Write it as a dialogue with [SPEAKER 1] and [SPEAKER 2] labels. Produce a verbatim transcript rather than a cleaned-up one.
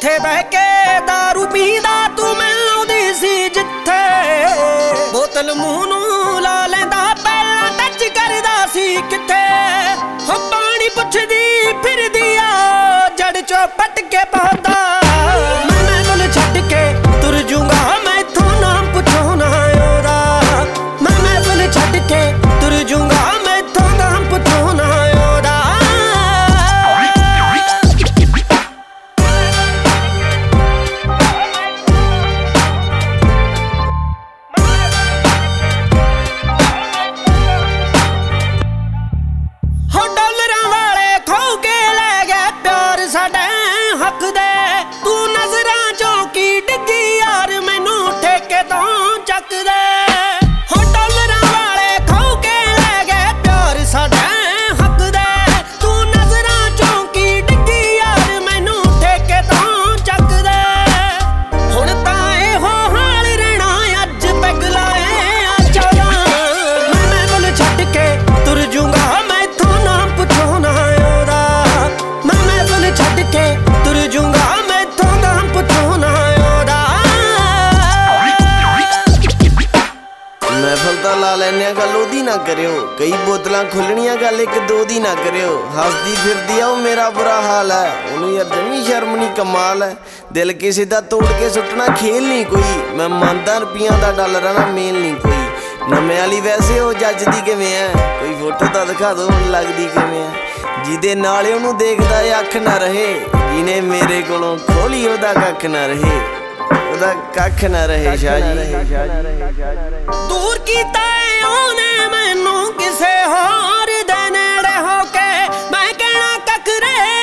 [SPEAKER 1] ਉੱਥੇ ਬਹਿ ਕੇ ਦਾਰੂ ਪੀਂਦਾ ਤੂੰ ਮਿਲਦੀ ਸੀ ਜਿੱਥੇ ਬੋਤਲ ਮੂੰਹ ਨੂੰ ਲਾ ਲੈਂਦਾ ਪਹਿਲਾਂ ਟੱਚ ਕਰਦਾ ਸੀ ਕਿੱਥੇ ਹੋ ਪਾਣੀ ਪੁੱਛਦੀ ਫਿਰਦੀ ਆ ਜੜ ਚੋਂ ਪੱਟ ਕੇ ਪਾਉਂਦਾ ਮੈਂ ਕੋਲ ਛੱਡ ਕੇ ਤੁਰ ਜੂੰਗਾ ਮੈਥੋਂ ਨਾਮ ਪੁੱਛੋ ਨਾ ਉਹਦਾ ਮੈਂ ਕੋਲ ਛੱਡ ਕੇ ਤੁਰ ਜੂੰਗਾ ਮੈਥੋਂ ਨਾਮ ਪੁੱਛੋ ਨਾ ਉਹਦਾ ਹੋ ਡਾਲਰਾਂ ਵਾਲੇ ਖੋ ਕੇ ਲੈ ਗਏ ਪਿਆਰ ਸਾਡੇ ਹੱਕ ਦੇ ਤੂੰ ਨਜ਼ਰਾਂ ਚੋਂ ਕੀ ਡਿੱਗੀ ਯਾਰ ਮੈਨੂੰ ਠੇਕੇ ਤੋਂ ਚੱਕਦੇ ਹੋ ਡਾਲਰਾਂ ਵਾਲੇ ਖੋ ਕੇ ਲੈ ਗਏ ਪਿਆਰ ਸਾਡੇ ਹੱਕ ਦੇ ਤੂੰ ਨਜ਼ਰਾਂ ਚੋਂ ਕੀ ਡਿੱਗੀ ਯਾਰ ਮੈਨੂੰ ਠੇਕੇ ਤੋਂ ਚੱਕਦੇ ਹੁਣ ਤਾਂ ਇਹੋ ਹਾਲ ਰਹਿਣਾ ਅੱਜ ਪੈਗ ਲਾਏ ਆ ਚੌਦਾਂ ਮੈਂ ਕੋਲ ਛੱਡ ਕੇ ਤੁਰ ਜੂੰਗਾ ਮੈਥੋਂ ਨਾਮ ਪੁੱਛੋ ਨਾ ਉਹਦਾ ਮੈਂ ਕੋਲ ਛੱਡ ਕੇ ਤੁਰ ਜੂੰਗਾ ਮੈਥੋਂ ਨਾਮ ਪੁੱਛੋ ਨਾ ਉਹਦਾ
[SPEAKER 2] महफल तो ला लैने गल ओदी ना करियो कई बोतलां खुलनियां गल एक दो दी ना करियो हसदी फिरदी आ मेरा बुरा हाल है ओनू यार जमी शर्म नहीं कमाल है दिल किसी दा तोड़ के सुटना खेल नहीं कोई मैं मानदा रुपया दा डॉलर ना मेल नहीं कोई नमे वाली वैसे हो जजदी किवें है कोई फोटो तो दिखा दो हुण लगदी किवें है जिहदे नाल ओनू देखदा अख ना रहे जिहने मेरे कोलों खोली ओदा कख ना रहे ओदा कख ना रहे शाह जी
[SPEAKER 1] दूर कीता ਉਹਨੇ ਮੈਨੂੰ ਕਿਸੇ ਹੋਰ ਦੇ ਨੇੜੇ ਹੋ ਕੇ ਮੈਂ ਕਹਿਣਾ ਕੱਖ ਰਹੇ